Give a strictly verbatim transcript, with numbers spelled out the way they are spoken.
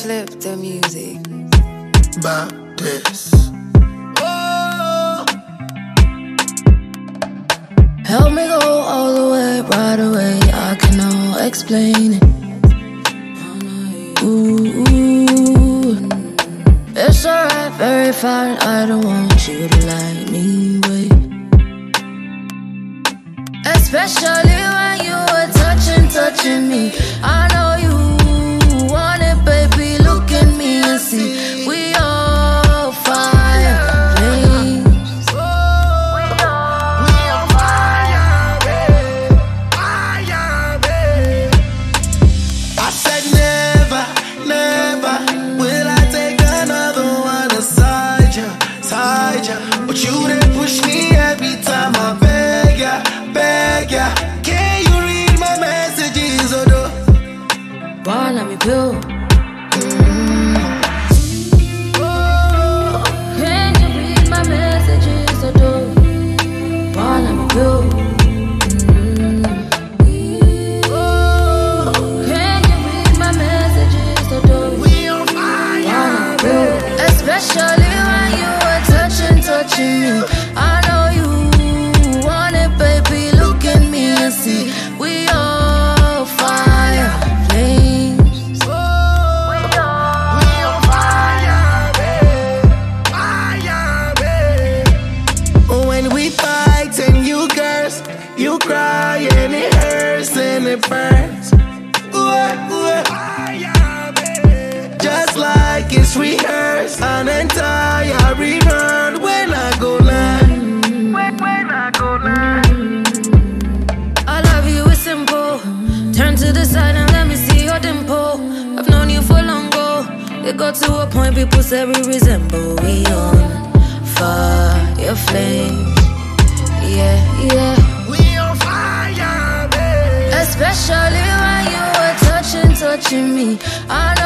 flip the music. About this. Oh. Help me go all the way, right away. I cannot explain it. Ooh, ooh. It's alright, very fine. I don't want you to like me, wait. Especially when you were touching, touching me. I know you want it, baby. Look at me and see. We all fire flames. We on fire, babe. Fire, babe. I said never, never will I take another one aside ya, side ya. But you didn't push me every time I beg ya, beg ya. Can you read my messages, oh no? Why let me build? Can you read my messages, or do? Why let me build? Can you read my messages, or do? We on fire, babe. Especially when you were touching, touching me. I know you want it, baby. Look at me and see. We all fire flames. We on fire, babe. Fire, babe. When we fight and you curse, you cry and it hurts and it burns. Ooh, ooh. Fire, babe. Just like it's rehearsed, an entire rerun when I go live. When, when I go live. I love you, it's simple. Turn to the side and let me see your dimple. I've known you for long ago. It got to a point people say we resemble. We on fire flames. Yeah, yeah. We on fire, babe. Especially when you were touching, touching me. I